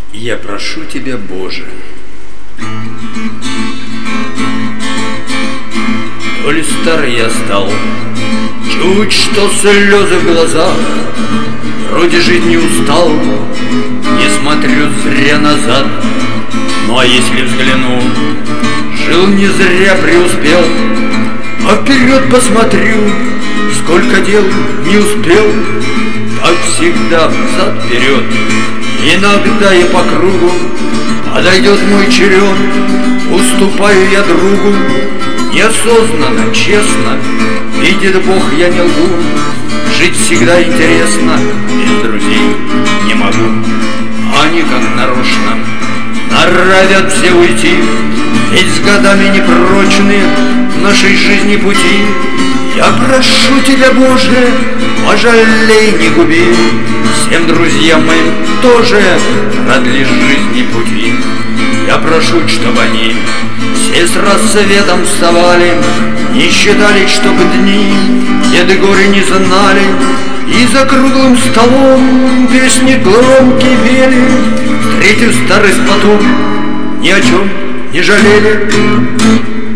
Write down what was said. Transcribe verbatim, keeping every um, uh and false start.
Я прошу Тебя, Боже, то ли старый я стал, чуть что слезы в глазах, вроде жизни устал, не смотрю зря назад. Ну а если взгляну, жил не зря, преуспел, а вперед посмотрю, сколько дел не успел. Так всегда взад-вперед, иногда и по кругу. Подойдет мой черед, уступаю я другу. Неосознанно, честно, видит Бог, я не лгу. Жить всегда интересно, без друзей не могу. Они как нарочно норовят все уйти, ведь с годами непрочные в нашей жизни пути. Я прошу Тебя, Боже, пожалей, не губи, всем друзьям моим тоже продли жизни пути. Я прошу, чтобы они все с рассветом вставали, не считали, чтобы дни беды горе не знали, и за круглым столом песни громкие пели, встретив старость потом, ни о чем не жалели.